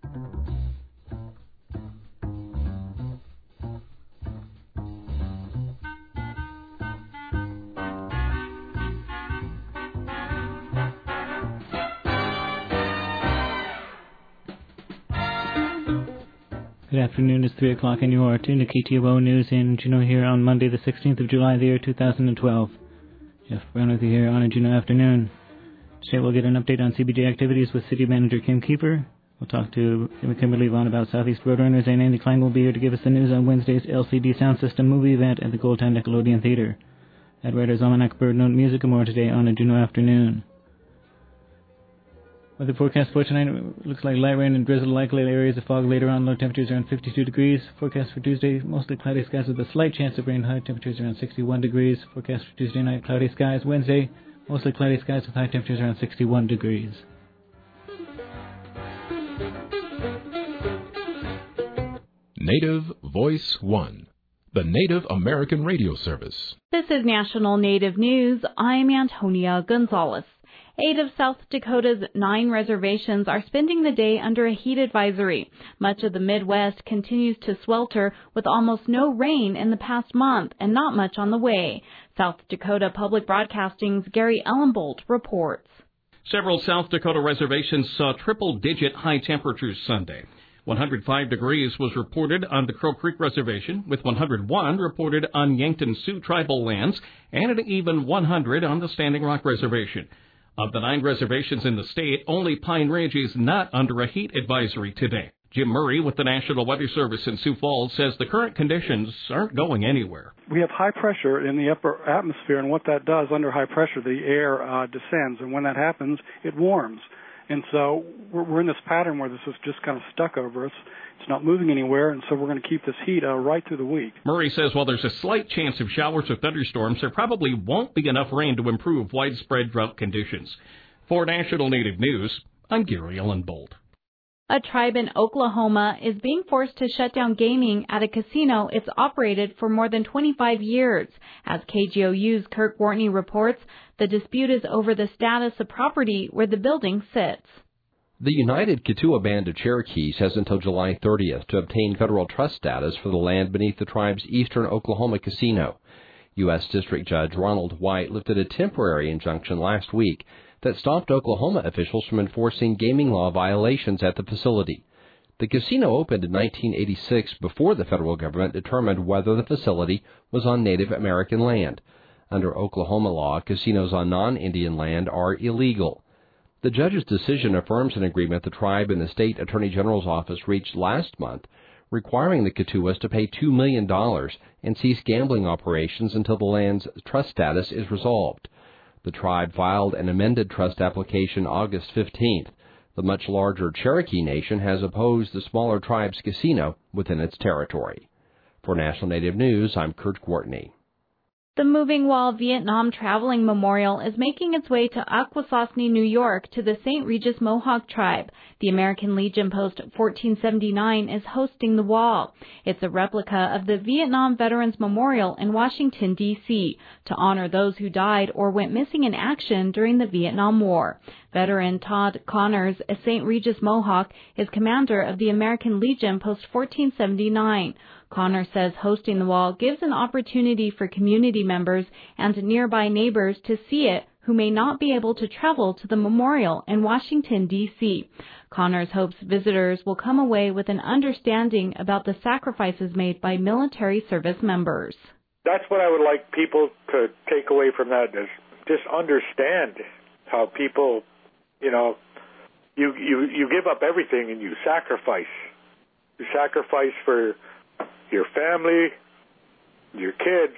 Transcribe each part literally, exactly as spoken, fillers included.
Good afternoon, it's three o'clock and you are tuned to K T O O News in Juneau here on Monday the sixteenth of July, the year two thousand twelve. Jeff Brown with you here on a Juneau afternoon. Today we'll get an update on C B J activities with City Manager Kim Keeper. We'll talk to Kimberly Vaughn about Southeast Roadrunners, and Andy Klein will be here to give us the news on Wednesday's L C D Sound System movie event at the Gold Time Nickelodeon Theater. At Writer's Almanac Bird Note Music and more today on a Juneau afternoon. Weather forecast for tonight looks like light rain and drizzle, likely areas of fog later on. Low temperatures around fifty-two degrees. Forecast for Tuesday, mostly cloudy skies with a slight chance of rain. High temperatures around sixty-one degrees. Forecast for Tuesday night, cloudy skies. Wednesday, mostly cloudy skies with high temperatures around sixty-one degrees. Native Voice One, the Native American radio service. This is National Native News. I'm Antonia Gonzalez. Eight of South Dakota's nine reservations are spending the day under a heat advisory. Much of the Midwest continues to swelter with almost no rain in the past month and not much on the way. South Dakota Public Broadcasting's Gary Ellenbolt reports. Several South Dakota reservations saw triple-digit high temperatures Sunday. one hundred five degrees was reported on the Crow Creek Reservation, with one hundred one reported on Yankton Sioux tribal lands, and an even one hundred on the Standing Rock Reservation. Of the nine reservations in the state, only Pine Ridge is not under a heat advisory today. Jim Murray with the National Weather Service in Sioux Falls says the current conditions aren't going anywhere. We have high pressure in the upper atmosphere, and what that does, under high pressure, the air uh, descends, and when that happens, it warms. And so we're, we're in this pattern where this is just kind of stuck over us. It's not moving anywhere, and so we're going to keep this heat uh, right through the week. Murray says while there's a slight chance of showers or thunderstorms, there probably won't be enough rain to improve widespread drought conditions. For National Native News, I'm Gary Ellenbolt. A tribe in Oklahoma is being forced to shut down gaming at a casino it's operated for more than twenty-five years. As K G O U's Kirk Wartney reports, the dispute is over the status of property where the building sits. The United Keetoowah Band of Cherokees has until July thirtieth to obtain federal trust status for the land beneath the tribe's eastern Oklahoma casino. U S District Judge Ronald White lifted a temporary injunction last week that stopped Oklahoma officials from enforcing gaming law violations at the facility. The casino opened in nineteen eighty-six before the federal government determined whether the facility was on Native American land. Under Oklahoma law, casinos on non-Indian land are illegal. The judge's decision affirms an agreement the tribe and the state attorney general's office reached last month, requiring the Keetoowas to pay two million dollars and cease gambling operations until the land's trust status is resolved. The tribe filed an amended trust application August fifteenth. The much larger Cherokee Nation has opposed the smaller tribe's casino within its territory. For National Native News, I'm Kurt Courtney. The Moving Wall Vietnam Traveling Memorial is making its way to Akwesasne, New York, to the Saint Regis Mohawk tribe. The American Legion Post fourteen seventy-nine is hosting the wall. It's a replica of the Vietnam Veterans Memorial in Washington, D C, to honor those who died or went missing in action during the Vietnam War. Veteran Todd Connors, a Saint Regis Mohawk, is commander of the American Legion Post fourteen seventy-nine. Connor says hosting the wall gives an opportunity for community members and nearby neighbors to see it who may not be able to travel to the memorial in Washington, D C. Connors hopes visitors will come away with an understanding about the sacrifices made by military service members. That's what I would like people to take away from that, is just understand how people, you know, you, you, you give up everything and you sacrifice. You sacrifice for your family, your kids,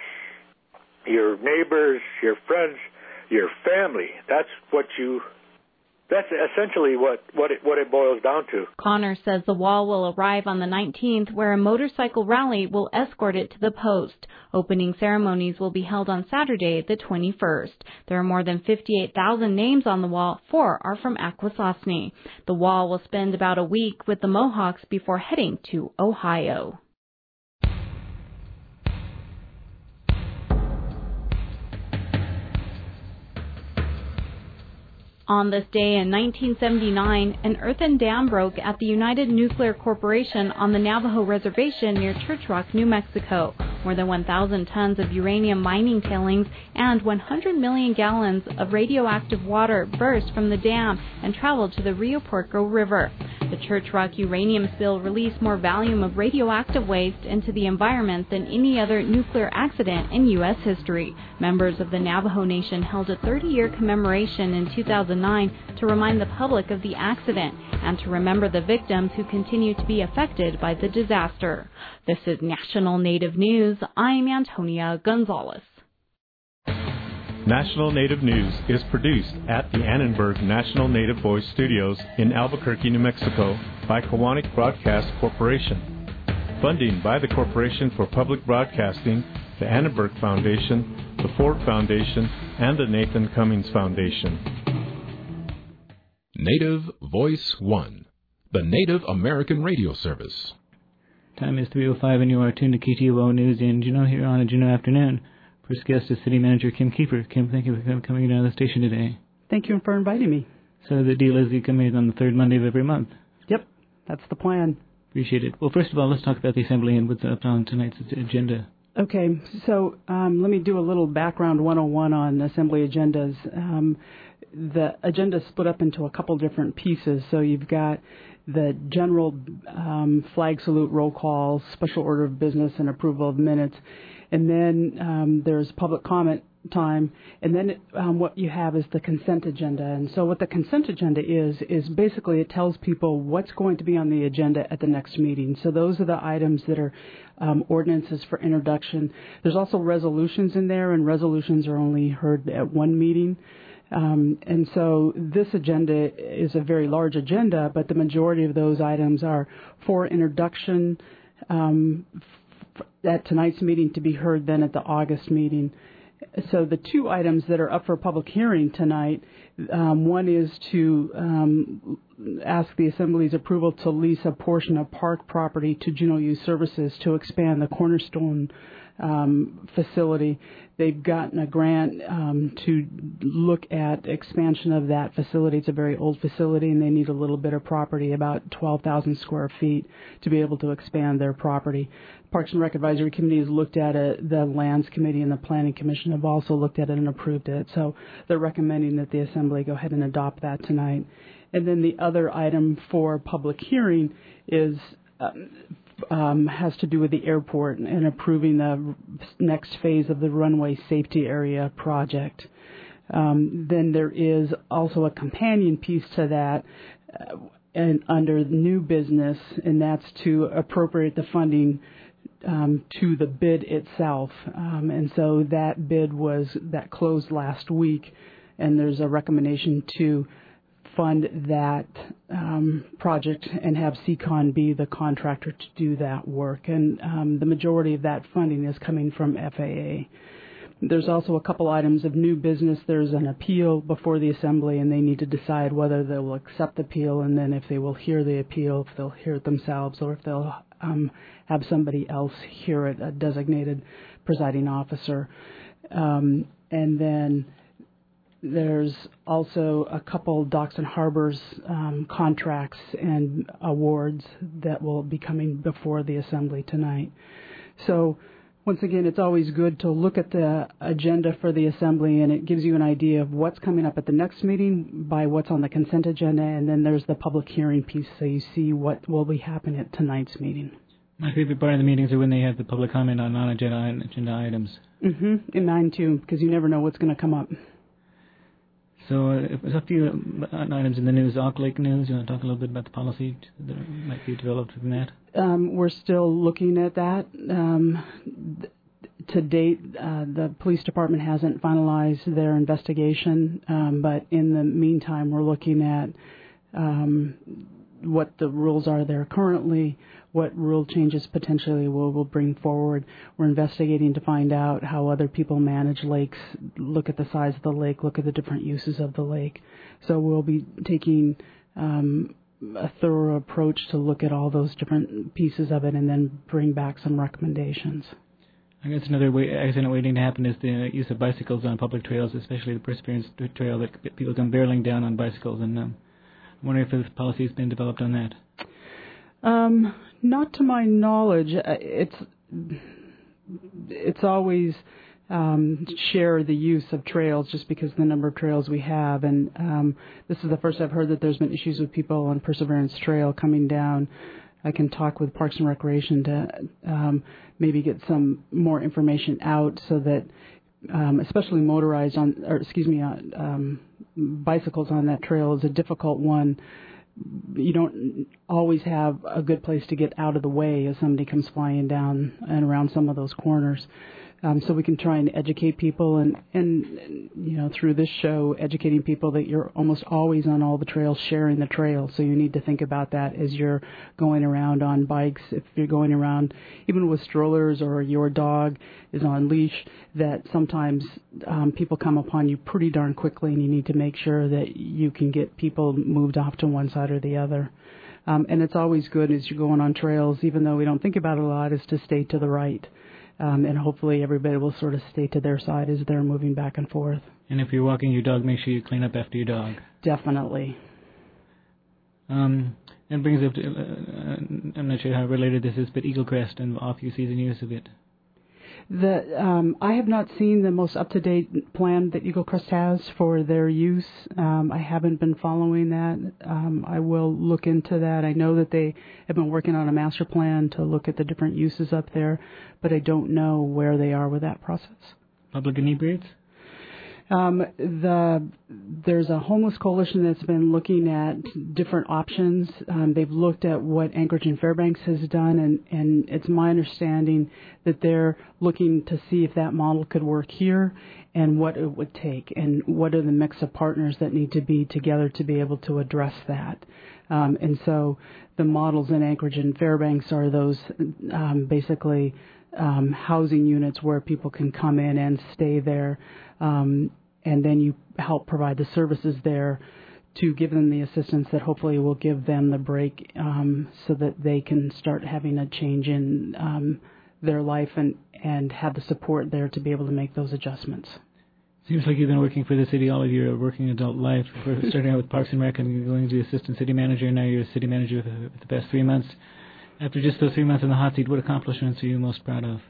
your neighbors, your friends, your family. That's what you, that's essentially what, what, it, what it boils down to. Connor says the wall will arrive on the nineteenth, where a motorcycle rally will escort it to the post. Opening ceremonies will be held on Saturday, the twenty-first. There are more than fifty-eight thousand names on the wall. Four are from Akwesasne. The wall will spend about a week with the Mohawks before heading to Ohio. On this day in nineteen seventy-nine, an earthen dam broke at the United Nuclear Corporation on the Navajo Reservation near Church Rock, New Mexico. More than one thousand tons of uranium mining tailings and one hundred million gallons of radioactive water burst from the dam and traveled to the Rio Porco River. The Church Rock uranium spill released more volume of radioactive waste into the environment than any other nuclear accident in U S history. Members of the Navajo Nation held a thirty-year commemoration in two thousand nine to remind the public of the accident and to remember the victims who continue to be affected by the disaster. This is National Native News. I'm Antonia Gonzalez. National Native News is produced at the Annenberg National Native Voice Studios in Albuquerque, New Mexico by Kiwanis Broadcast Corporation. Funding by the Corporation for Public Broadcasting, the Annenberg Foundation, the Ford Foundation, and the Nathan Cummings Foundation. Native Voice One, the Native American Radio Service. Time is three oh five and you are tuned to K T O O News in Juneau here on a Juneau afternoon. First guest is City Manager Kim Keeper. Kim, thank you for coming down to the station today. Thank you for inviting me. So the deal is you come in on the third Monday of every month. Yep, that's the plan. Appreciate it. Well, first of all, let's talk about the Assembly and what's up on tonight's agenda. Okay, so um, let me do a little background one oh one on Assembly agendas. Um, the agenda is split up into a couple different pieces. So you've got the general um, flag salute, roll call, special order of business, and approval of minutes. And then um, there's public comment time. And then um, what you have is the consent agenda. And so what the consent agenda is, is basically it tells people what's going to be on the agenda at the next meeting. So those are the items that are um, ordinances for introduction. There's also resolutions in there, and resolutions are only heard at one meeting. Um, and so this agenda is a very large agenda, but the majority of those items are for introduction um, f- at tonight's meeting to be heard then at the August meeting. So the two items that are up for public hearing tonight, um, one is to um, ask the Assembly's approval to lease a portion of park property to Juneau Youth Services to expand the Cornerstone um, facility. They've gotten a grant um, to look at expansion of that facility. It's a very old facility, and they need a little bit of property, about twelve thousand square feet, to be able to expand their property. Parks and Rec Advisory Committee has looked at it. The Lands Committee and the Planning Commission have also looked at it and approved it. So they're recommending that the Assembly go ahead and adopt that tonight. And then the other item for public hearing is um, um, has to do with the airport and approving the next phase of the runway safety area project. Um, then there is also a companion piece to that uh, and under new business, and that's to appropriate the funding Um, to the bid itself. Um, and so that bid was, that closed last week, and there's a recommendation to fund that um, project and have C CON be the contractor to do that work. And um, the majority of that funding is coming from F A A. There's also a couple items of new business. There's an appeal before the Assembly, and they need to decide whether they will accept the appeal, and then if they will hear the appeal, if they'll hear it themselves, or if they'll um, have somebody else hear it, a designated presiding officer. Um, and then there's also a couple Docks and Harbors um, contracts and awards that will be coming before the Assembly tonight. So once again, it's always good to look at the agenda for the Assembly, and it gives you an idea of what's coming up at the next meeting by what's on the consent agenda, and then there's the public hearing piece, so you see what will be happening at tonight's meeting. My favorite part of the meetings are when they have the public comment on non-agenda agenda items. Mm-hmm, and mine too, because you never know what's going to come up. So uh, there's a few items in the news, Auk Lake news. You want to talk a little bit about the policy that might be developed from that? Um, we're still looking at that. Um, th- to date, uh, the police department hasn't finalized their investigation, um, but in the meantime, we're looking at um, what the rules are there currently, what rule changes potentially we'll, we'll bring forward. We're investigating to find out how other people manage lakes, look at the size of the lake, look at the different uses of the lake. So we'll be taking um, a thorough approach to look at all those different pieces of it and then bring back some recommendations. I guess another way, accident waiting to happen is the use of bicycles on public trails, especially the Perseverance Trail, that people come barreling down on bicycles. And um, I'm wondering if this policy has been developed on that. Um, not to my knowledge. It's it's always um, share the use of trails just because of the number of trails we have. And um, this is the first I've heard that there's been issues with people on Perseverance Trail coming down. I can talk with Parks and Recreation to um, maybe get some more information out so that, um, especially motorized on, or excuse me, uh, um, bicycles on that trail is a difficult one. You don't always have a good place to get out of the way as somebody comes flying down and around some of those corners. Um, so we can try and educate people and, and, you know, through this show, educating people that you're almost always on all the trails, sharing the trail. So you need to think about that as you're going around on bikes. If you're going around, even with strollers or your dog is on leash, that sometimes um, people come upon you pretty darn quickly, and you need to make sure that you can get people moved off to one side or the other. Um, and it's always good as you're going on trails, even though we don't think about it a lot, is to stay to the right. Um, and hopefully everybody will sort of stay to their side as they're moving back and forth. And if you're walking your dog, make sure you clean up after your dog. Definitely. Um, that brings up, to, uh, I'm not sure how related this is, but Eagle Crest and off-season use of it. The um, I have not seen the most up-to-date plan that Eagle Crest has for their use. Um, I haven't been following that. Um, I will look into that. I know that they have been working on a master plan to look at the different uses up there, but I don't know where they are with that process. Public inebriates? Um, the there's a homeless coalition that's been looking at different options. Um, they've looked at what Anchorage and Fairbanks has done, and, and it's my understanding that they're looking to see if that model could work here and what it would take and what are the mix of partners that need to be together to be able to address that. Um, and so the models in Anchorage and Fairbanks are those um, basically um, housing units where people can come in and stay there. Um, and then you help provide the services there to give them the assistance that hopefully will give them the break um, so that they can start having a change in um, their life and, and have the support there to be able to make those adjustments. Seems like you've been working for the city all of your working adult life, for starting out with Parks and Rec and going to assistant city manager, and now you're a city manager for the past three months. After just those three months in the hot seat, what accomplishments are you most proud of?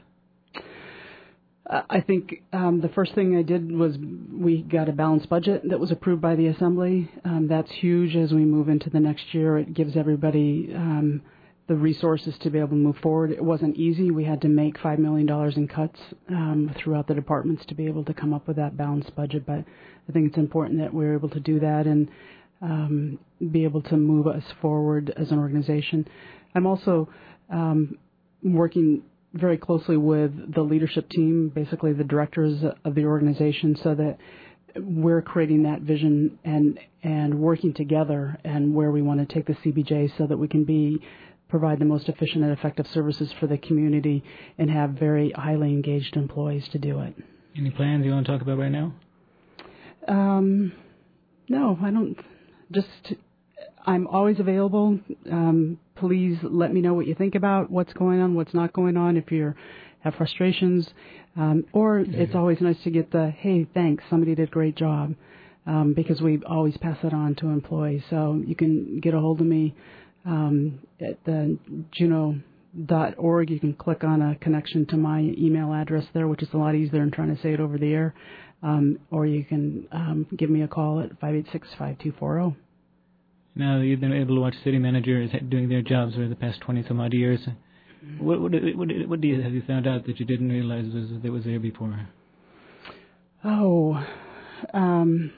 I think um, the first thing I did was we got a balanced budget that was approved by the Assembly. Um, that's huge as we move into the next year. It gives everybody um, the resources to be able to move forward. It wasn't easy. We had to make five million dollars in cuts um, throughout the departments to be able to come up with that balanced budget. But I think it's important that we're able to do that and um, be able to move us forward as an organization. I'm also um, working very closely with the leadership team, basically the directors of the organization, so that we're creating that vision and and working together and where we want to take the C B J so that we can be provide the most efficient and effective services for the community and have very highly engaged employees to do it. Any plans you want to talk about right now? Um, no, I don't. Just I'm always available. Um, please let me know what you think about what's going on, what's not going on, if you have frustrations. Um, or yeah. It's always nice to get the, hey, thanks, somebody did a great job, um, because we always pass it on to employees. So you can get a hold of me um, at the juno dot org. You can click on a connection to my email address there, which is a lot easier than trying to say it over the air. Um, or you can um, give me a call at five eight six, five two four zero. Now that you've been able to watch city managers doing their jobs for the past twenty some odd years, what what what, what do you have you found out that you didn't realize was that was there before? Oh, um,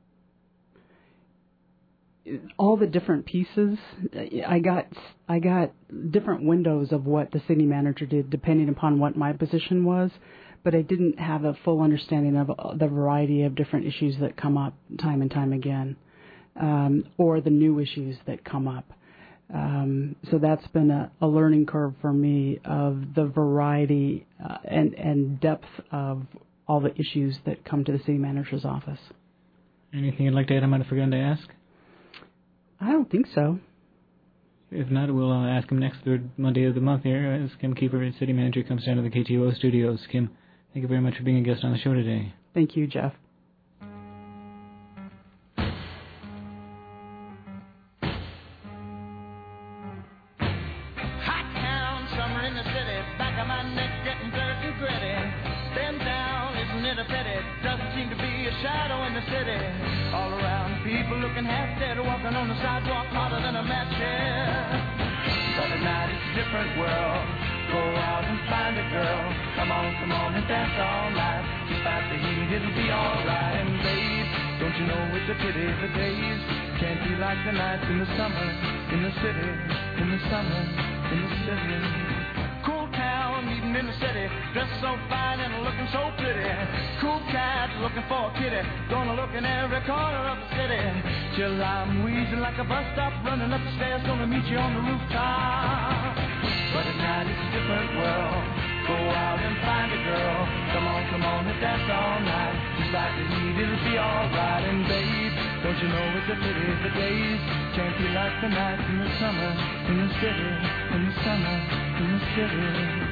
all the different pieces. I got I got different windows of what the city manager did depending upon what my position was, but I didn't have a full understanding of the variety of different issues that come up time and time again. Um, or the new issues that come up. Um, so that's been a, a learning curve for me of the variety uh, and, and depth of all the issues that come to the city manager's office. Anything you'd like to add I might have forgotten to ask? I don't think so. If not, we'll uh, ask him next third Monday of the month here as Kim Keeper, City Manager, comes down to the K T O O studios. Kim, thank you very much for being a guest on the show today. Thank you, Jeff. Hot town, summer in the city, back of my neck getting dirt and gritty. Bend down, isn't it a pity? Doesn't seem to be a shadow in the city. All around, people looking half dead, walking on the sidewalk hotter than a match here. But at night it's a different world. Go out and find a girl. Come on, come on and dance all night. Despite the heat, it'll be alright. And babe, don't you know it's a pity the days can't be like the nights in the summer, in the city, in the summer, in the city. Cool town, meeting in the city, dressed so fine and looking so pretty. Cool cat looking for a kitty, gonna look in every corner of the city. Till I'm wheezing like a bus stop, running up the stairs, gonna meet you on the rooftop. But at night it's a different world. Go out and find a girl. Come on, come on and dance all night. Despite the heat, it'll be alright. And babe, don't you know it's a pity the days can't be like the nights in the summer, in the city, in the summer, in the city.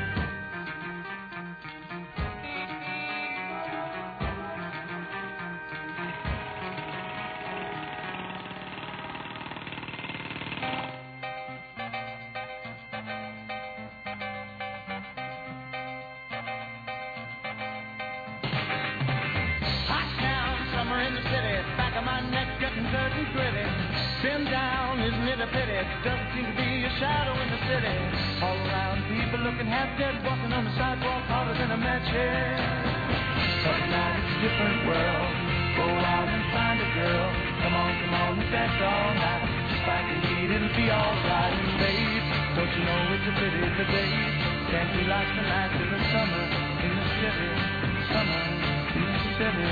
Bend down, isn't it a pity? Doesn't seem to be a shadow in the city. All around, people looking half dead, walking on the sidewalk harder than a match here. But now it's a different world. Go out and find a girl. Come on, come on and dance all night. Despite the heat, it'll be alright. And babe, don't you know it's a pity the days can't be like the nights in the summer, in the city, summer, in the city.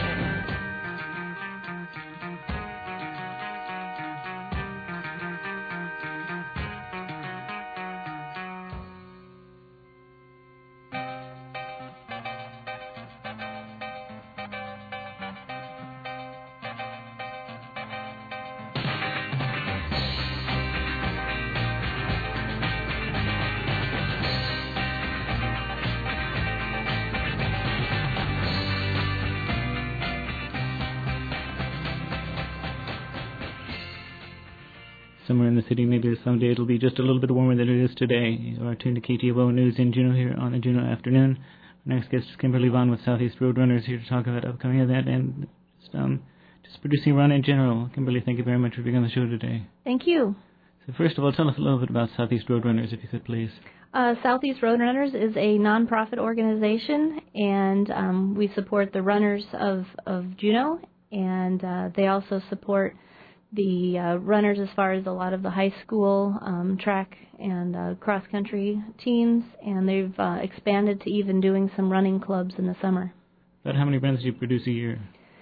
Somewhere in the city, maybe someday it'll be just a little bit warmer than it is today. You are tuned to K T O O News in Juneau here on a Juneau afternoon. Our next guest is Kimberly Vaughn with Southeast Roadrunners, here to talk about upcoming event and just, um, just producing a run in general. Kimberly, thank you very much for being on the show today. Thank you. So first of all, tell us a little bit about Southeast Roadrunners, if you could, please. Uh, Southeast Roadrunners is a nonprofit organization, and um, we support the runners of, of Juneau, and uh, they also support the uh, runners as far as a lot of the high school um, track and uh, cross-country teams, and they've uh, expanded to even doing some running clubs in the summer. About how many runs do you produce a year?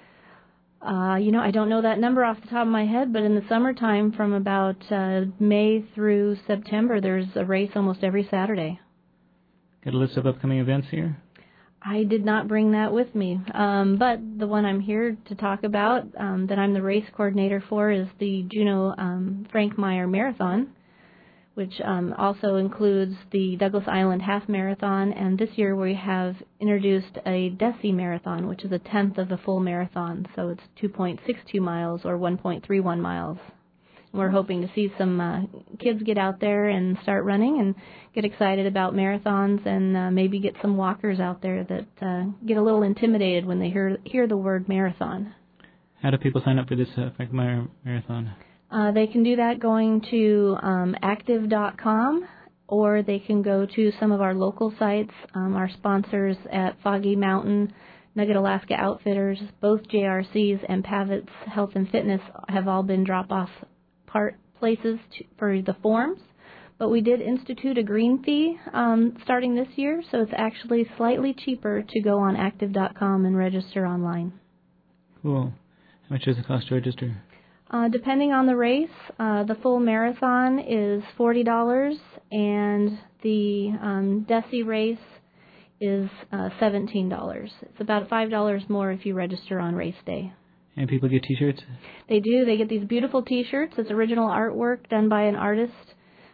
Uh, you know, I don't know that number off the top of my head, but in the summertime, from about uh, May through September, there's a race almost every Saturday. Got a list of upcoming events here? I did not bring that with me, um, but the one I'm here to talk about, um, that I'm the race coordinator for, is the Juneau um, Frank Meyer Marathon, which um, also includes the Douglas Island Half Marathon, and this year we have introduced a Deci Marathon, which is a tenth of a full marathon, so it's two point six two miles or one point three one miles. We're hoping to see some uh, kids get out there and start running and get excited about marathons, and uh, maybe get some walkers out there that uh, get a little intimidated when they hear hear the word marathon. How do people sign up for this uh, Frank Meyer Marathon? Uh, they can do that going to um, active dot com, or they can go to some of our local sites. Um, our sponsors at Foggy Mountain, Nugget Alaska Outfitters, both J R Cs and Pavitz Health and Fitness have all been drop-off part places to, for the forms, but we did institute a green fee um, starting this year, so it's actually slightly cheaper to go on active dot com and register online. Cool. How much does it cost to register? Uh, depending on the race, uh, the full marathon is forty dollars, and the um, Deci race is uh, seventeen dollars. It's about five dollars more if you register on race day. And people get T-shirts? They do. They get these beautiful T-shirts. It's original artwork done by an artist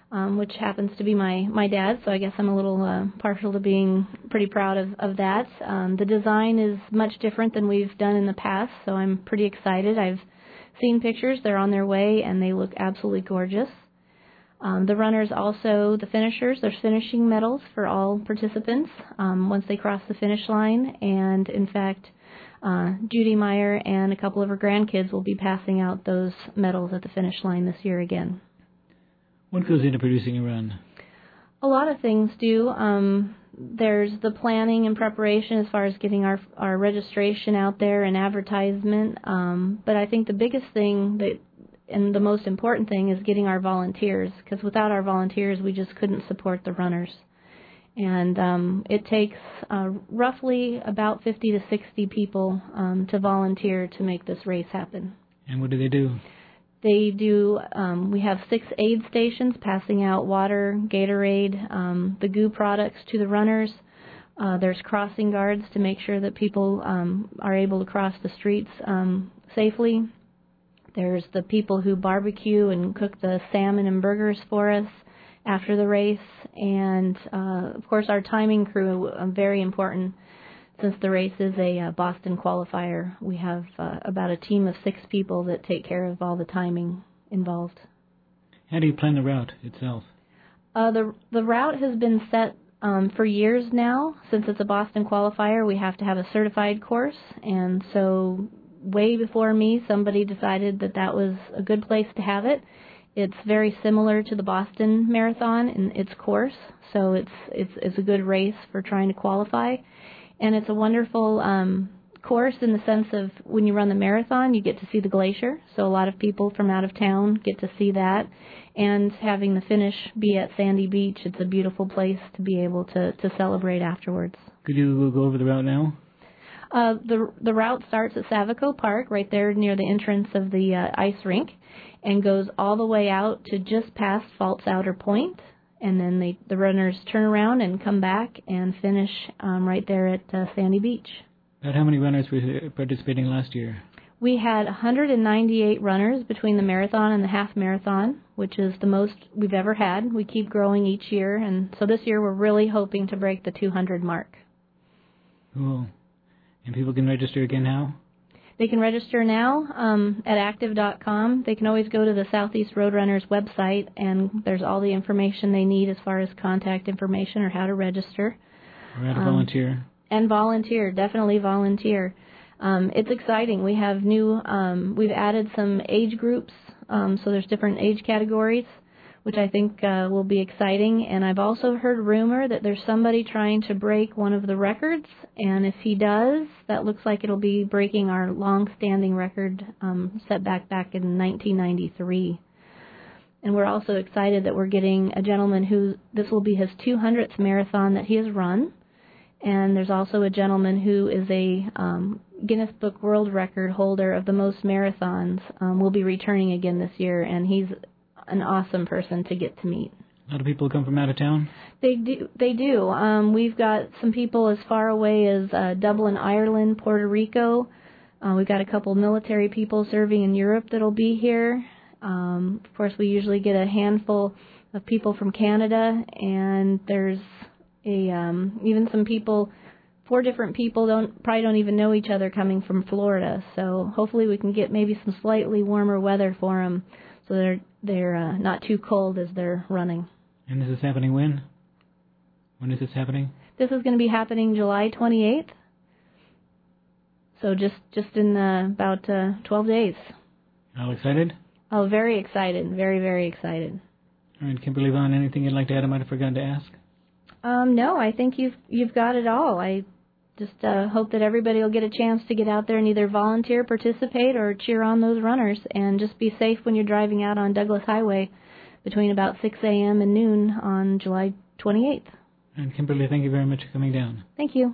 um, which happens to be my, my dad, so I guess I'm a little uh, partial to being pretty proud of, of that. Um, the design is much different than we've done in the past, so I'm pretty excited. I've seen pictures. They're on their way, and they look absolutely gorgeous. Um, the runners also, the finishers, there's finishing medals for all participants um, once they cross the finish line, and in fact, uh, Judy Meyer and a couple of her grandkids will be passing out those medals at the finish line this year again. What goes into producing a run? A lot of things do. Um, there's the planning and preparation as far as getting our our registration out there and advertisement. Um, but I think the biggest thing that and the most important thing is getting our volunteers, because without our volunteers, we just couldn't support the runners. And um, it takes uh, roughly about fifty to sixty people um, to volunteer to make this race happen. And what do they do? They do, um, we have six aid stations passing out water, Gatorade, um, the goo products to the runners. Uh, there's crossing guards to make sure that people um, are able to cross the streets um, safely. There's the people who barbecue and cook the salmon and burgers for us after the race. And, uh, of course, our timing crew, uh, very important. Since the race is a uh, Boston qualifier, we have uh, about a team of six people that take care of all the timing involved. How do you plan the route itself? Uh, the the route has been set um, for years now. Since it's a Boston qualifier, we have to have a certified course, and so way before me, somebody decided that that was a good place to have it. It's very similar to the Boston Marathon in its course, so it's it's it's a good race for trying to qualify. And it's a wonderful um, course in the sense of when you run the marathon, you get to see the glacier. So a lot of people from out of town get to see that. And having the finish be at Sandy Beach, it's a beautiful place to be able to, to celebrate afterwards. Could you go over the route now? Uh, the the route starts at Savaco Park, right there near the entrance of the uh, ice rink, and goes all the way out to just past Falls Outer Point. And then they, the runners turn around and come back and finish um, right there at uh, Sandy Beach. About how many runners were participating last year? We had one hundred ninety-eight runners between the marathon and the half marathon, which is the most we've ever had. We keep growing each year, and so this year we're really hoping to break the two hundred mark. Cool. And people can register again now? They can register now um, at active dot com. They can always go to the Southeast Roadrunners website, and there's all the information they need as far as contact information or how to register. Or how to um, volunteer. And volunteer, definitely volunteer. Um, it's exciting. We have new, um, we've added some age groups, um, so there's different age categories, which I think uh, will be exciting. And I've also heard rumor that there's somebody trying to break one of the records, and if he does, that looks like it'll be breaking our long-standing record um, set back back in nineteen ninety-three. And we're also excited that we're getting a gentleman who, this will be his two hundredth marathon that he has run, and there's also a gentleman who is a um, Guinness Book World Record holder of the most marathons. Um, will be returning again this year, and he's an awesome person to get to meet. A lot of people come from out of town? They do. They do. Um, we've got some people as far away as uh, Dublin, Ireland, Puerto Rico. Uh, we've got a couple military people serving in Europe that'll be here. Um, of course, we usually get a handful of people from Canada, and there's a um, even some people, four different people don't probably don't even know each other coming from Florida. So hopefully we can get maybe some slightly warmer weather for them, so they're they're uh, not too cold as they're running. And this is happening when? When is this happening? This is going to be happening July twenty-eighth. So just just in uh, about uh, twelve days. All excited? Oh, very excited. Very, very excited. All right, Kimberly Vaughn, anything you'd like to add I might have forgotten to ask? Um, no, I think you've you've got it all. I just uh, hope that everybody will get a chance to get out there and either volunteer, participate, or cheer on those runners. And just be safe when you're driving out on Douglas Highway between about six a.m. and noon on July twenty-eighth. And Kimberly, thank you very much for coming down. Thank you.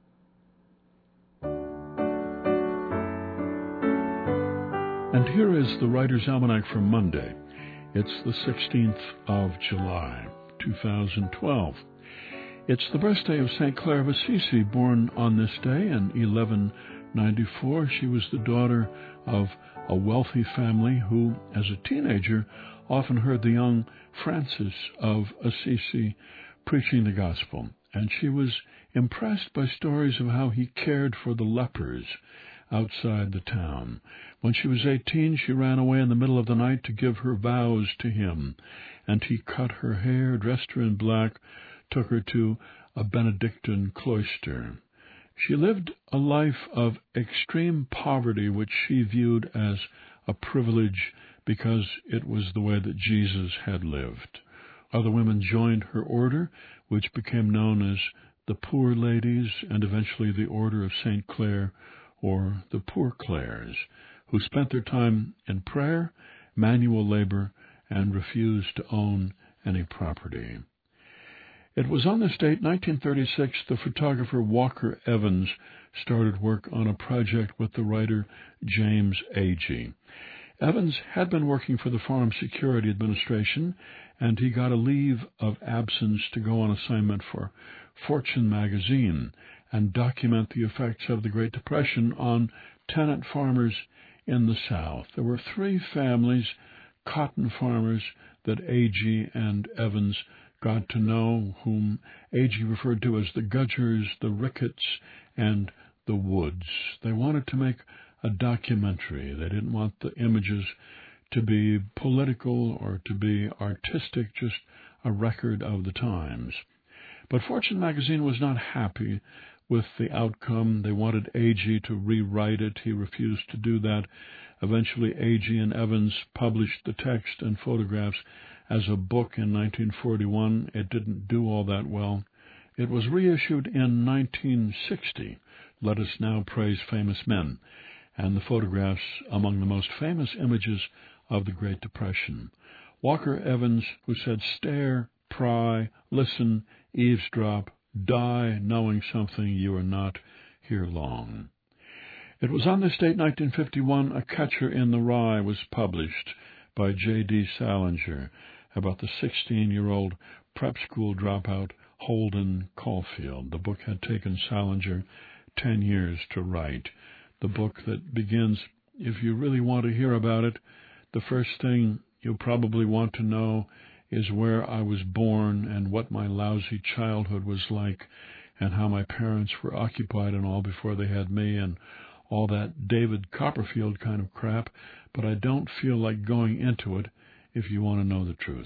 And here is the Writer's Almanac for Monday. It's the sixteenth of July, two thousand twelve. It's the birthday of Saint Clare of Assisi, born on this day in eleven ninety-four. She was the daughter of a wealthy family who, as a teenager, often heard the young Francis of Assisi preaching the gospel, and she was impressed by stories of how he cared for the lepers outside the town. When she was eighteen, she ran away in the middle of the night to give her vows to him, and he cut her hair, dressed her in black, took her to a Benedictine cloister. She lived a life of extreme poverty, which she viewed as a privilege because it was the way that Jesus had lived. Other women joined her order, which became known as the Poor Ladies and eventually the Order of Saint Clare, or the Poor Clares, who spent their time in prayer, manual labor, and refused to own any property. It was on this date, nineteen thirty-six, the photographer Walker Evans started work on a project with the writer James Agee. Evans had been working for the Farm Security Administration, and he got a leave of absence to go on assignment for Fortune magazine and document the effects of the Great Depression on tenant farmers in the South. There were three families, cotton farmers, that Agee and Evans got to know, whom Agee referred to as the Gudgers, the Ricketts, and the Woods. They wanted to make a documentary. They didn't want the images to be political or to be artistic, just a record of the times. But Fortune magazine was not happy with the outcome. They wanted Agee to rewrite it. He refused to do that. Eventually, Agee and Evans published the text and photographs as a book in nineteen forty-one. It didn't do all that well. It was reissued in nineteen sixty, Let Us Now Praise Famous Men, and the photographs among the most famous images of the Great Depression. Walker Evans, who said, "Stare, pry, listen, eavesdrop, die knowing something you are not here long." It was on this date, nineteen fifty-one, A Catcher in the Rye was published by J D Salinger about the sixteen-year-old prep school dropout Holden Caulfield. The book had taken Salinger ten years to write. The book that begins, if you really want to hear about it, the first thing you'll probably want to know is where I was born and what my lousy childhood was like and how my parents were occupied and all before they had me and all that David Copperfield kind of crap, but I don't feel like going into it if you want to know the truth.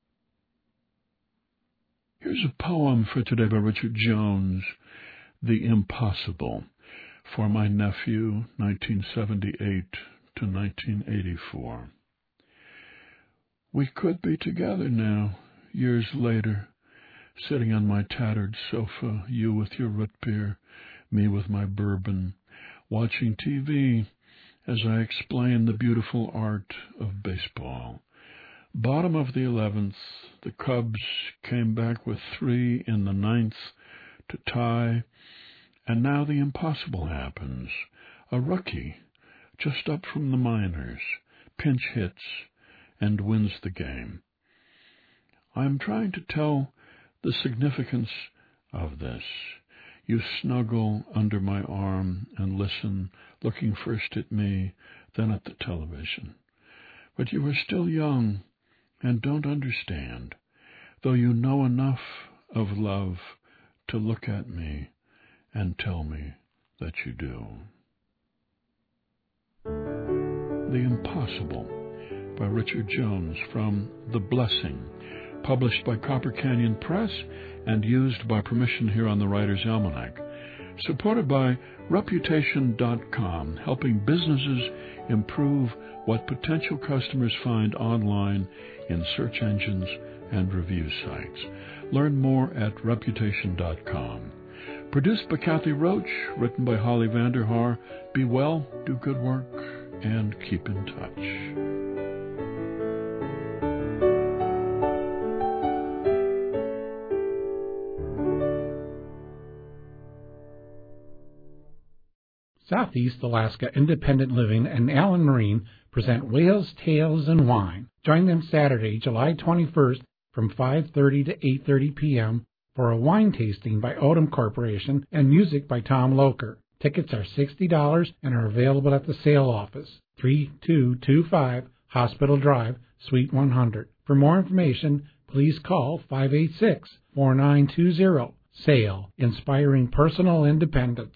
Here's a poem for today by Richard Jones, The Impossible, for my nephew, nineteen seventy-eight to nineteen eighty-four. We could be together now, years later, sitting on my tattered sofa, you with your root beer, me with my bourbon, watching T V as I explain the beautiful art of baseball. Bottom of the eleventh, the Cubs came back with three in the ninth to tie, and now the impossible happens. A rookie, just up from the minors, pinch hits and wins the game. I am trying to tell the significance of this. You snuggle under my arm and listen, looking first at me, then at the television. But you are still young and don't understand, though you know enough of love to look at me and tell me that you do. The Impossible by Richard Jones from The Blessing, published by Copper Canyon Press and used by permission here on the Writer's Almanac. Supported by Reputation dot com, helping businesses improve what potential customers find online in search engines and review sites. Learn more at Reputation dot com. Produced by Kathy Roach, written by Holly Vanderhaar. Be well, do good work, and keep in touch. Southeast Alaska Independent Living and Allen Marine present Whales, Tales, and Wine. Join them Saturday, July twenty-first from five thirty to eight thirty p.m. for a wine tasting by Odom Corporation and music by Tom Loker. Tickets are sixty dollars and are available at the sale office, three two two five Hospital Drive, Suite one hundred. For more information, please call five eight six, four nine two zero. SAIL, inspiring personal independence.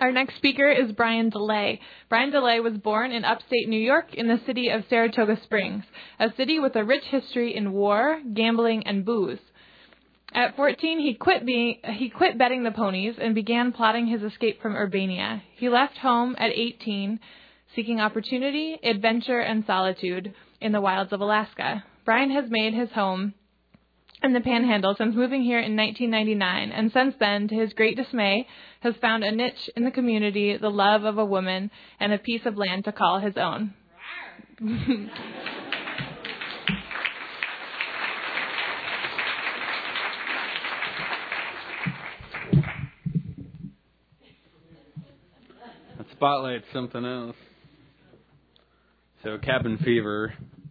Our next speaker is Brian DeLay. Brian DeLay was born in upstate New York in the city of Saratoga Springs, a city with a rich history in war, gambling, and booze. At fourteen, he quit being, he quit betting the ponies and began plotting his escape from Urbania. He left home at eighteen, seeking opportunity, adventure, and solitude in the wilds of Alaska. Brian has made his home in the Panhandle since moving here in nineteen ninety-nine, and since then, to his great dismay, has found a niche in the community, the love of a woman, and a piece of land to call his own. That spotlight's something else. So cabin fever,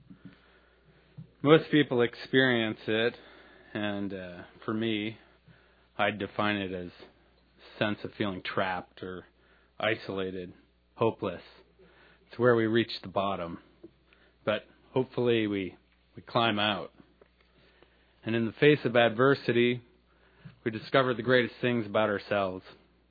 most people experience it. And uh, for me, I'd define it as a sense of feeling trapped or isolated, hopeless. It's where we reach the bottom. But hopefully we, we climb out. And in the face of adversity, we discover the greatest things about ourselves.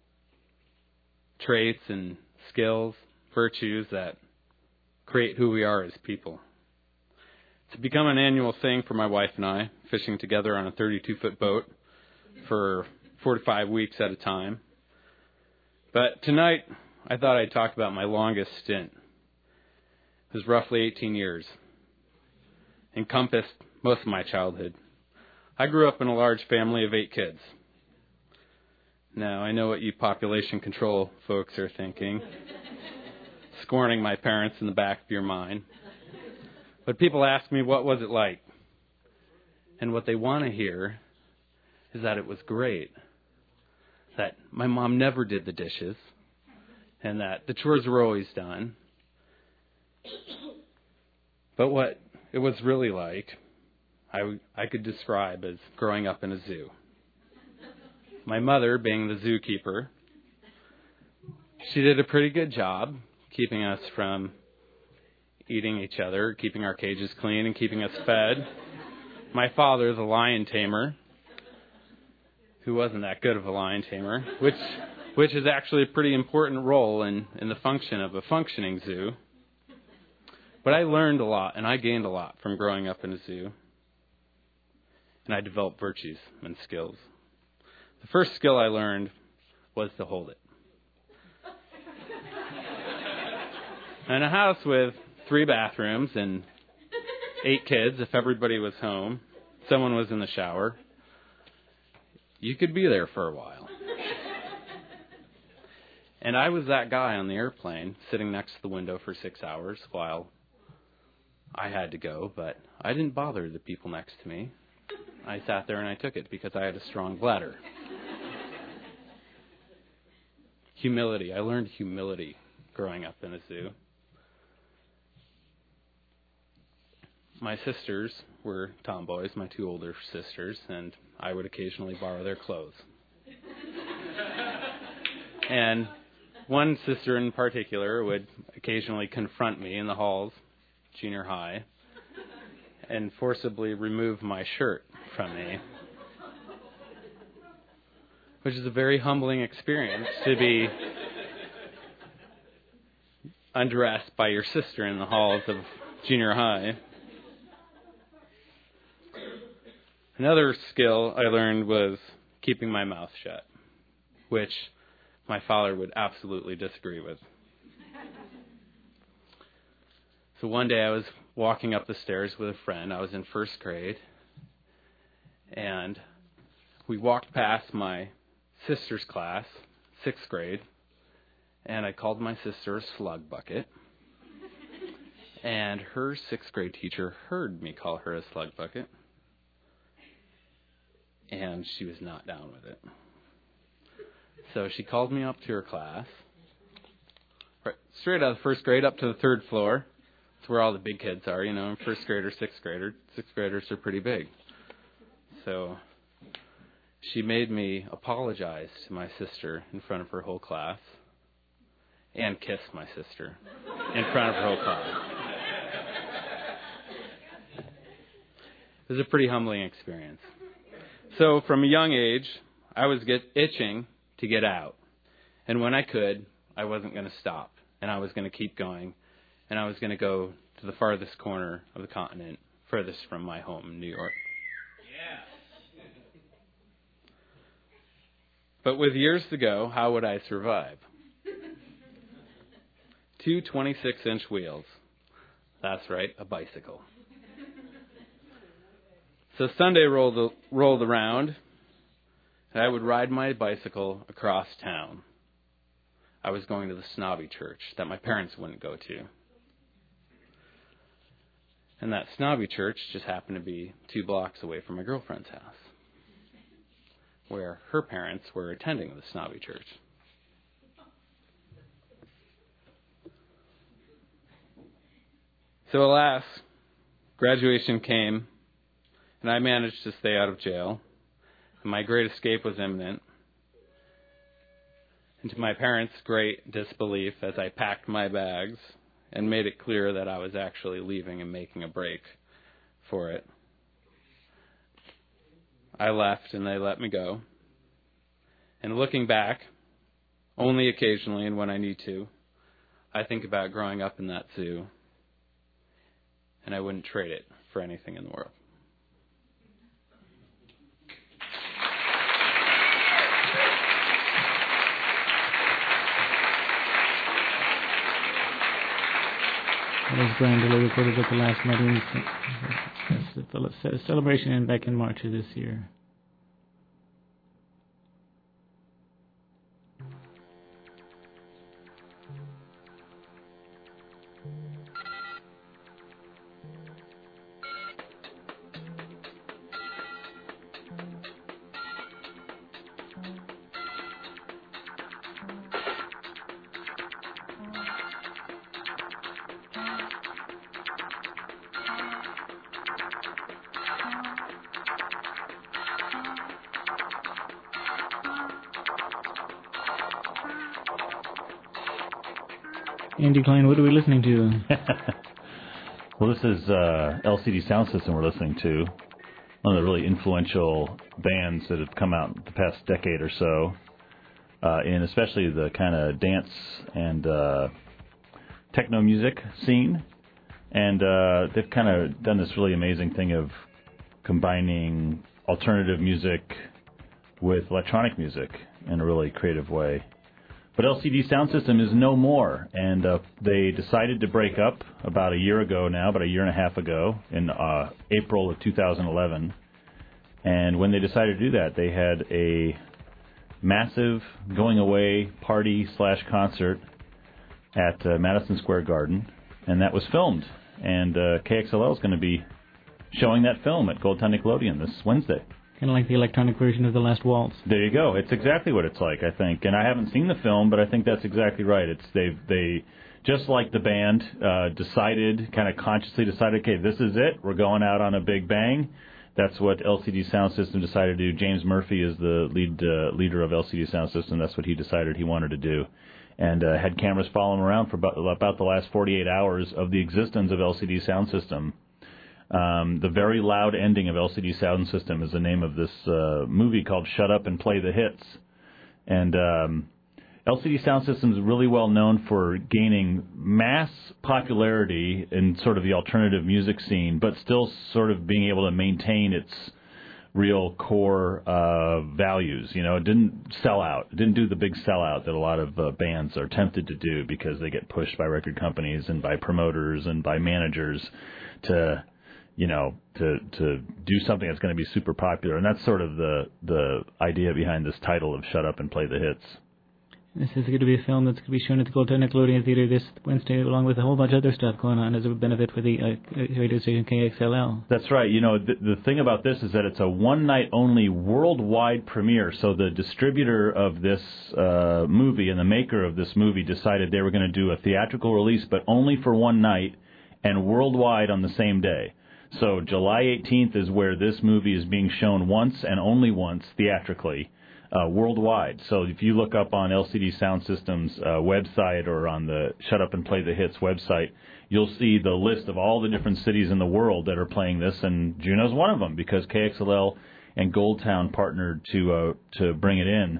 Traits and skills, virtues that create who we are as people. It's become an annual thing for my wife and I, fishing together on a thirty-two foot boat for four to five weeks at a time. But tonight, I thought I'd talk about my longest stint. It was roughly eighteen years. Encompassed most of my childhood. I grew up in a large family of eight kids. Now, I know what you population control folks are thinking, scorning my parents in the back of your mind. But people ask me, what was it like? And what they want to hear is that it was great. That my mom never did the dishes. And that the chores were always done. But what it was really like, I, I could describe as growing up in a zoo. My mother, being the zookeeper, she did a pretty good job keeping us from eating each other, keeping our cages clean, and keeping us fed. My father, the lion tamer, who wasn't that good of a lion tamer, which which is actually a pretty important role in, in the function of a functioning zoo. But I learned a lot, and I gained a lot from growing up in a zoo. And I developed virtues and skills. The first skill I learned was to hold it. In a house with three bathrooms and eight kids, if everybody was home, someone was in the shower, you could be there for a while. And I was that guy on the airplane sitting next to the window for six hours while I had to go, but I didn't bother the people next to me. I sat there and I took it because I had a strong bladder. Humility. I learned humility growing up in a zoo. My sisters were tomboys, my two older sisters, and I would occasionally borrow their clothes. And one sister in particular would occasionally confront me in the halls, junior high, and forcibly remove my shirt from me, which is a very humbling experience to be undressed by your sister in the halls of junior high. Another skill I learned was keeping my mouth shut, which my father would absolutely disagree with. So one day I was walking up the stairs with a friend. I was in first grade, and we walked past my sister's class, sixth grade, and I called my sister a slug bucket. And her sixth grade teacher heard me call her a slug bucket, and she was not down with it. So she called me up to her class, right, straight out of first grade up to the third floor. It's where all the big kids are, you know, first grader, sixth grader. Sixth graders are pretty big. So she made me apologize to my sister in front of her whole class and kiss my sister in front of her whole class. It was a pretty humbling experience. So from a young age, I was get itching to get out And when I could, I wasn't going to stop, and I was going to keep going, and I was going to go to the farthest corner of the continent, furthest from my home in New York. Yeah. But with years to go, how would I survive? Two twenty-six inch wheels. That's right, a bicycle. So Sunday rolled, rolled around, and I would ride my bicycle across town. I was going to the snobby church that my parents wouldn't go to. And that snobby church just happened to be two blocks away from my girlfriend's house, where her parents were attending the snobby church. So alas, graduation came, and I managed to stay out of jail, and my great escape was imminent. And to my parents' great disbelief, as I packed my bags and made it clear that I was actually leaving and making a break for it, I left and they let me go. And looking back, only occasionally and when I need to, I think about growing up in that zoo, and I wouldn't trade it for anything in the world. That was Brian DeLay, recorded at the last Marines celebration back in March of this year. Andy Klein, what are we listening to? Well, this is uh, L C D Sound System we're listening to, one of the really influential bands that have come out the past decade or so, uh, in especially the kind of dance and uh, techno music scene. And uh, they've kind of done this really amazing thing of combining alternative music with electronic music in a really creative way. But L C D Sound System is no more, and uh, they decided to break up about a year ago now, about a year and a half ago, in uh, April of two thousand eleven. And when they decided to do that, they had a massive going-away party slash concert at uh, Madison Square Garden, and that was filmed. And uh, K X L L is going to be showing that film at Gold Town Nickelodeon this Wednesday. Kind of like the electronic version of The Last Waltz. There you go. It's exactly what it's like, I think. And I haven't seen the film, but I think that's exactly right. It's they they just like the band uh, decided, kind of consciously decided, okay, this is it. We're going out on a big bang. That's what L C D Sound System decided to do. James Murphy is the lead uh, leader of L C D Sound System. That's what he decided he wanted to do, and uh, had cameras follow him around for about, about the last forty-eight hours of the existence of L C D Sound System. Um, the very loud ending of L C D Sound System is the name of this uh, movie called Shut Up and Play the Hits. And um, L C D Sound System is really well known for gaining mass popularity in sort of the alternative music scene, but still sort of being able to maintain its real core uh, values. You know, it didn't sell out. It didn't do the big sellout that a lot of uh, bands are tempted to do because they get pushed by record companies and by promoters and by managers to... you know, to to do something that's going to be super popular. And that's sort of the the idea behind this title of Shut Up and Play the Hits. This is going to be a film that's going to be shown at the Gold Town Nickelodeon Theater this Wednesday, along with a whole bunch of other stuff going on as a benefit for the uh, radio station K X L L. That's right. You know, the, the thing about this is that it's a one-night-only worldwide premiere. So the distributor of this uh, movie and the maker of this movie decided they were going to do a theatrical release, but only for one night and worldwide on the same day. So July eighteenth is where this movie is being shown once and only once theatrically uh, worldwide. So if you look up on L C D Sound System's uh, website or on the Shut Up and Play the Hits website, you'll see the list of all the different cities in the world that are playing this, and Juneau's one of them because K X L L and Gold Town partnered to uh, to bring it in.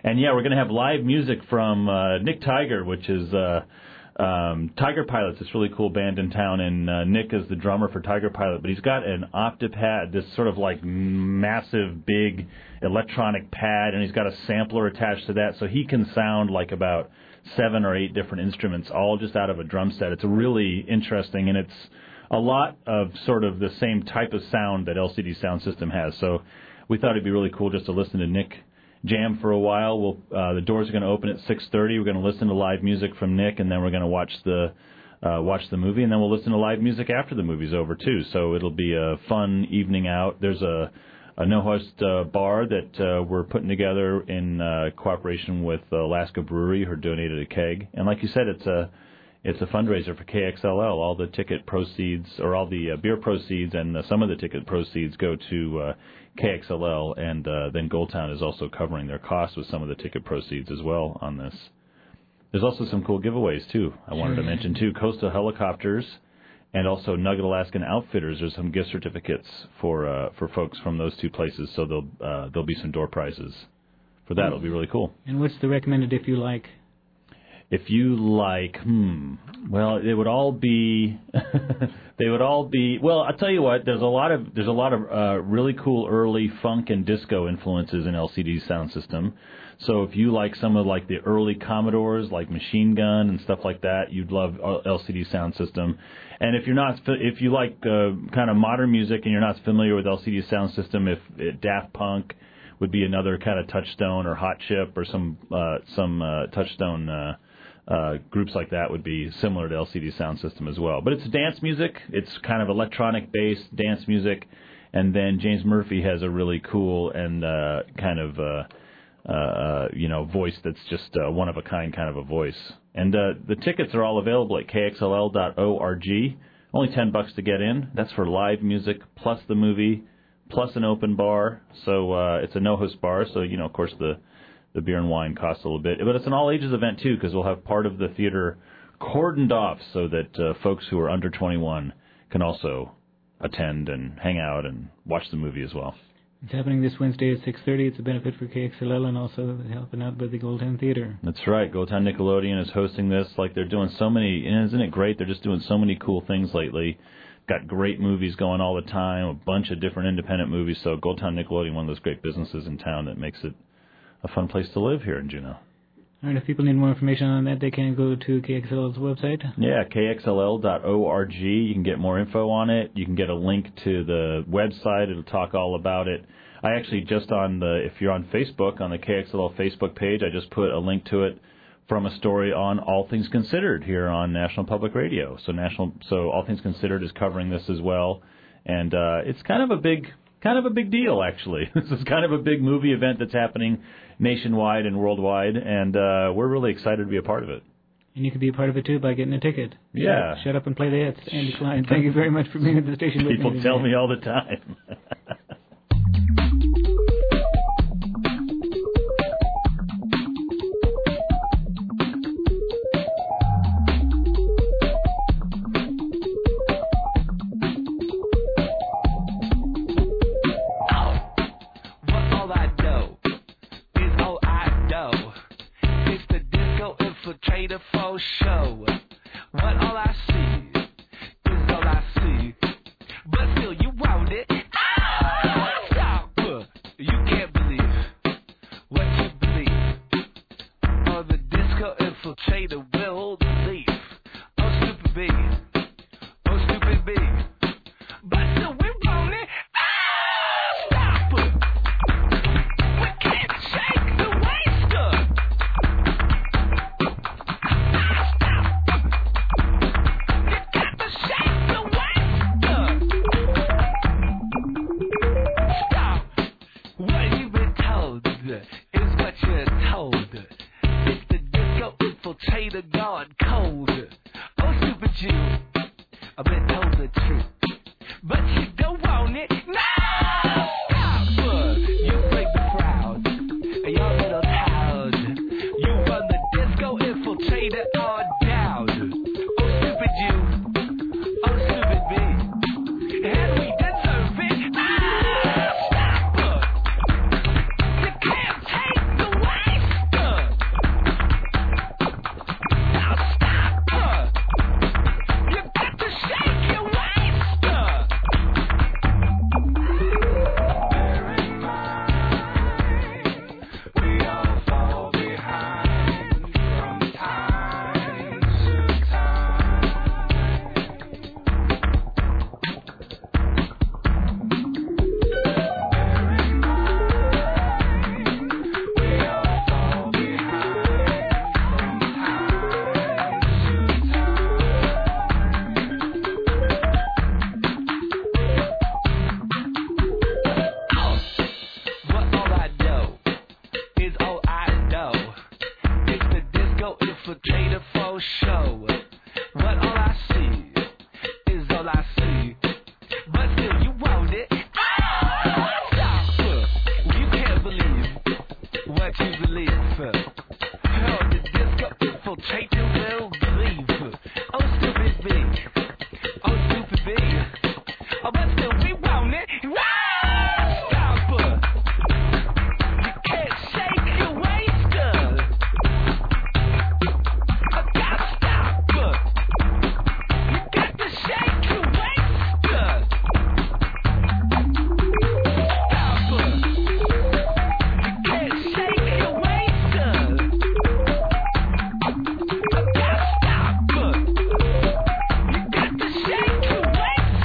And, yeah, we're going to have live music from uh, Nick Tiger, which is uh, um, Tiger Pilots, this really cool band in town. And uh, Nick is the drummer for Tiger Pilot. But he's got an Optipad, this sort of like massive, big electronic pad, and he's got a sampler attached to that. So he can sound like about seven or eight different instruments, all just out of a drum set. It's really interesting, and it's a lot of sort of the same type of sound that L C D Sound System has. So we thought it'd be really cool just to listen to Nick jam for a while. We'll, uh, the doors are going to open at six thirty. We're going to listen to live music from Nick, and then we're going to watch the uh, watch the movie, and then we'll listen to live music after the movie's over, too. So it'll be a fun evening out. There's a a no-host uh, bar that uh, we're putting together in uh, cooperation with Alaska Brewery, who donated a keg. And like you said, it's a it's a fundraiser for K X L L. All the ticket proceeds, or all the uh, beer proceeds, and uh, some of the ticket proceeds go to uh, K X L L, and uh, then Goldtown is also covering their costs with some of the ticket proceeds as well on this. There's also some cool giveaways, too, I wanted to mention, too. Coastal Helicopters and also Nugget Alaskan Outfitters. There's some gift certificates for uh, for folks from those two places, so there'll uh, there'll be some door prizes for that. It'll be really cool. And what's the recommended if you like? If you like, hmm, well, it would all be, they would all be. Well, I'll tell you what. There's a lot of there's a lot of uh, really cool early funk and disco influences in L C D Sound System. So if you like some of like the early Commodores, like Machine Gun and stuff like that, you'd love L C D Sound System. And if you're not, if you like uh, kind of modern music and you're not familiar with L C D Sound System, if it, Daft Punk would be another kind of Touchstone or Hot Chip or some uh, some uh, Touchstone uh, uh, groups like that would be similar to L C D Sound System as well. But it's dance music. It's kind of electronic based dance music. And then James Murphy has a really cool and uh, kind of uh, uh, you know voice that's just uh, one of a kind kind of a voice. And uh, the tickets are all available at K X L L dot org. Only ten bucks to get in. That's for live music plus the movie plus an open bar. So uh, it's a no-host bar. So you know, of course, the the beer and wine costs a little bit, but it's an all-ages event too because we'll have part of the theater cordoned off so that uh, folks who are under twenty-one can also attend and hang out and watch the movie as well. It's happening this Wednesday at six thirty. It's a benefit for K X L L and also helping out by the Goldtown Theater. That's right. Goldtown Nickelodeon is hosting this. Like they're doing so many, isn't it great? They're just doing so many cool things lately. Got great movies going all the time, a bunch of different independent movies. So Goldtown Nickelodeon, one of those great businesses in town that makes it a fun place to live here in Juneau. All right, if people need more information on that, they can go to K X L L's website. Yeah, K X L L dot org. You can get more info on it. You can get a link to the website. It'll talk all about it. I actually just on the, if you're on Facebook, on the K X L L Facebook page, I just put a link to it from a story on All Things Considered here on National Public Radio. So National, so All Things Considered is covering this as well, and uh, it's kind of a big, kind of a big deal actually. This is kind of a big movie event that's happening nationwide and worldwide, and uh, we're really excited to be a part of it. And you can be a part of it too by getting a ticket. Yeah. Shut, shut up and play the hits. Andy Klein, thank you very much for being at the station with me. People tell me all the time. For show, what all I see is all I see, but still you want it. Ah, stop! You can't believe what you believe. Oh, the disco infiltrator will leave. Oh, stupid B. Oh, stupid B. But still we want it. Ah, stop! We can't shake the waster. Tater gone cold. Oh, stupid you, I've been told the truth, but you don't want it. No! Stop! You break the crowd, your little town. You run the disco infiltrator on down. Oh, stupid you, oh, stupid me, and we deserve it. Ah, stop! You can't take the waste. show. But all I see is all I see. But still, you want it. Stop. You can't believe what you believe. Oh, the disco infiltrate you will believe. Oh, stupid B. Oh, stupid B. Oh, but still, we want it. Stop. You can't shake your waist. I gotta stop. You got to shake your waist. Stop. You can't shake your waist. I gotta stop. You got to shake your waist.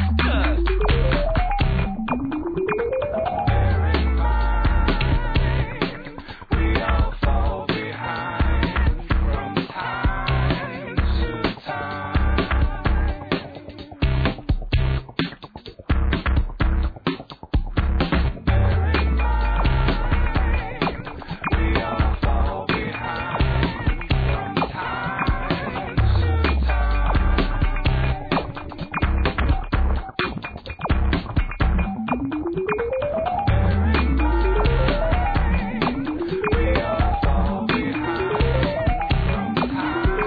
We all fall behind from time to time. Bear in mind, we all fall behind from time to we all fall behind from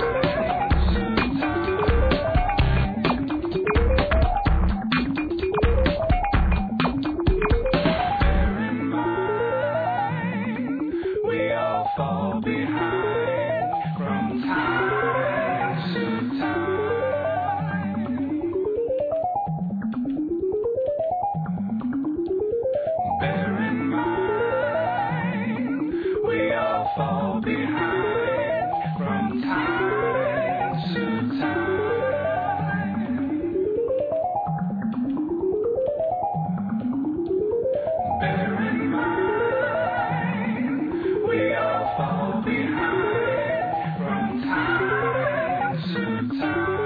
Bear in mind, we all fall behind from time to time. Bear in mind, we all fall behind from time to time. Bear in mind, we all fall behind from time to time.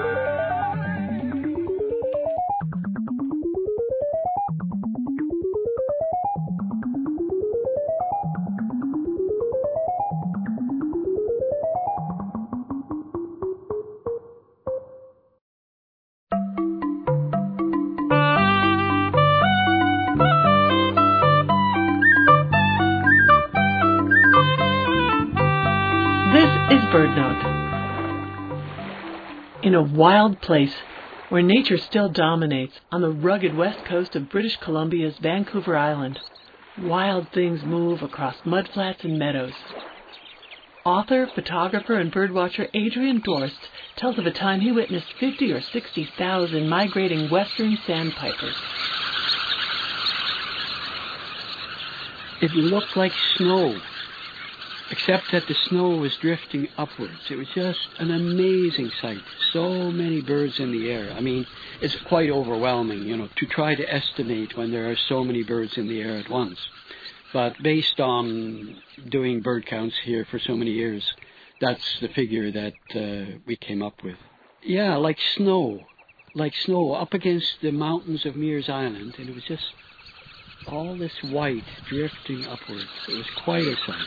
This is BirdNote. In a wild place where nature still dominates on the rugged west coast of British Columbia's Vancouver Island, wild things move across mudflats and meadows. Author, photographer, and birdwatcher Adrian Dorst tells of a time he witnessed fifty or sixty thousand migrating western sandpipers. It looked like snow, except that the snow was drifting upwards. It was just an amazing sight. So many birds in the air. I mean, it's quite overwhelming, you know, to try to estimate when there are so many birds in the air at once. But based on doing bird counts here for so many years, that's the figure that uh, we came up with. Yeah, like snow. Like snow up against the mountains of Mears Island, and it was just all this white drifting upwards. It was quite a sight.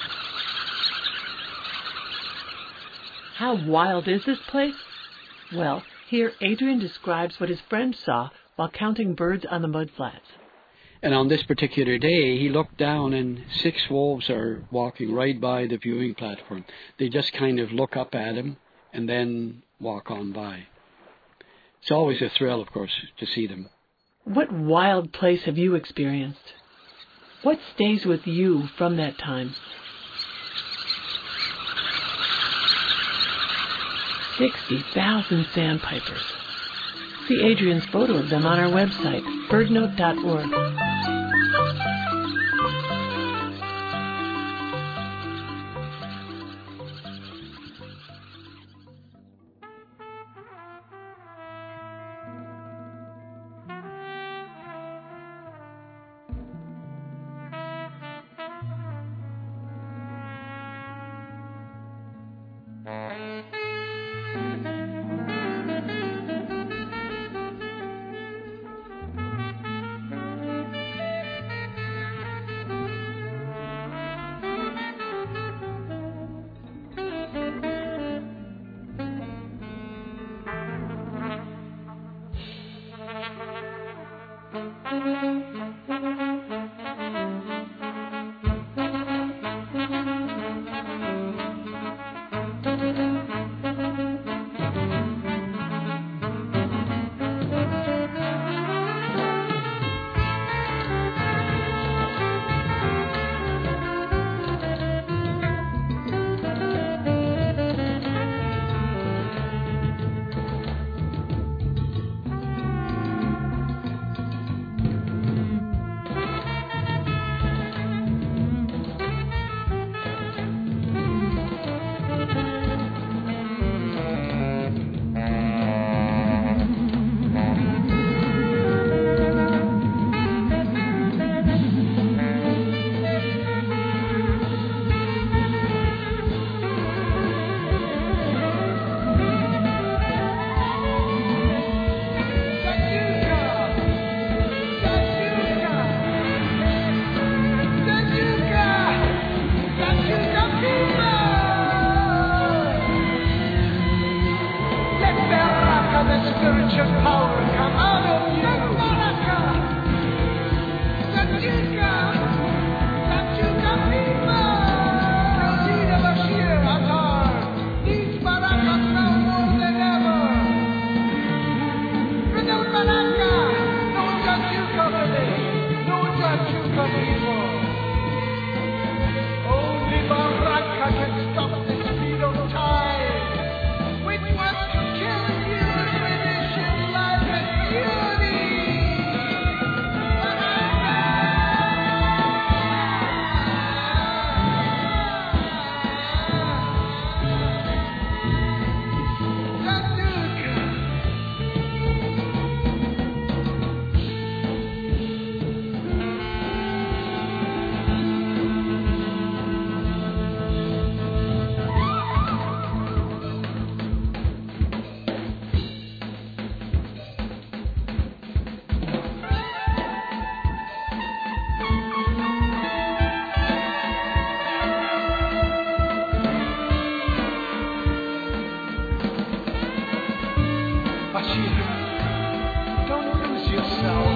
How wild is this place? Well, here Adrian describes what his friend saw while counting birds on the mudflats. And on this particular day, he looked down and six wolves are walking right by the viewing platform. They just kind of look up at him and then walk on by. It's always a thrill, of course, to see them. What wild place have you experienced? What stays with you from that time? sixty thousand sandpipers. See Adrian's photo of them on our website, birdnote dot org. cheer. Don't lose yourself.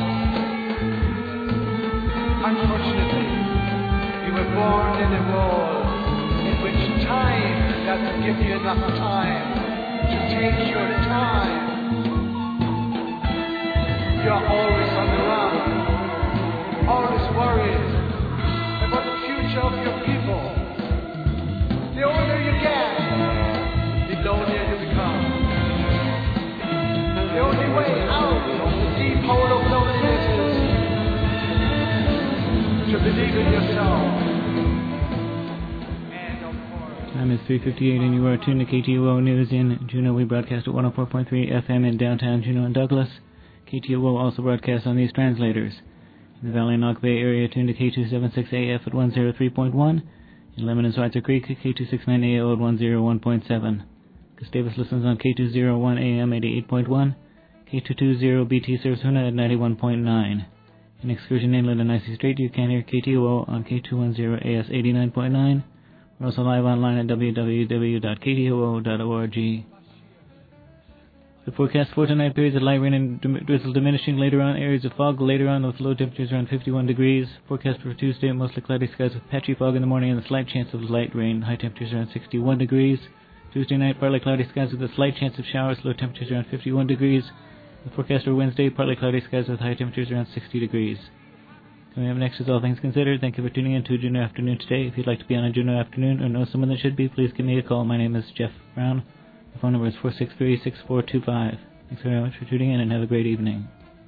Unfortunately, you were born in a world in which time doesn't give you enough time to take your time. You're always on the run, always worried about the future of your people. The older you get, the lonelier you become. The only way out of the deep hole of loneliness is to believe in yourself. Time is three fifty-eight and you are tuned to K T O O News in Juneau. We broadcast at one oh four point three F M in downtown Juneau and Douglas. K T O O also broadcasts on these translators. In the Valley and Knock Bay area, tuned to K two seventy-six A F at one oh three point one. In Lemon and Schweitzer Creek, K two sixty-nine A O at one oh one point seven. Gustavus listens on K two oh one A M eighty-eight point one. K two twenty B T serves Huna at ninety-one point nine. In Excursion Inland and Icy Strait, you can hear K T O O on K two ten A S eighty-nine point nine. We're also live online at w w w dot k t o o dot org. The forecast for tonight: periods of light rain and drizzle diminishing. Later on, areas of fog. Later on, with low temperatures around fifty-one degrees. Forecast for Tuesday: mostly cloudy skies with patchy fog in the morning and a slight chance of light rain. High temperatures around sixty-one degrees. Tuesday night: partly cloudy skies with a slight chance of showers. Low temperatures around fifty-one degrees. The forecast for Wednesday: partly cloudy skies with high temperatures around sixty degrees. Coming up next is All Things Considered. Thank you for tuning in to Juneau Afternoon today. If you'd like to be on a Juneau Afternoon or know someone that should be, please give me a call. My name is Jeff Brown. The phone number is four six three, six four two five. Thanks very much for tuning in and have a great evening.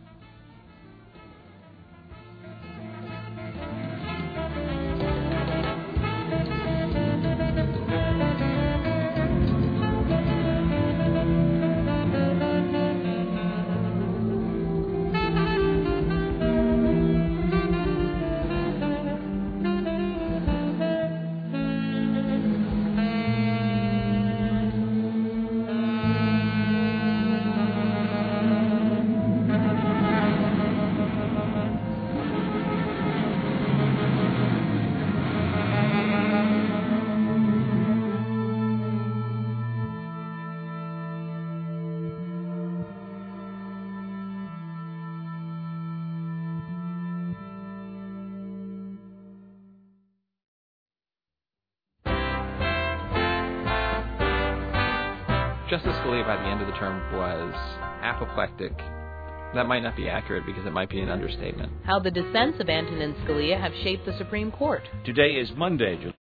Justice Scalia by the end of the term was apoplectic. That might not be accurate because it might be an understatement. How the dissents of Antonin Scalia have shaped the Supreme Court. Today is Monday, July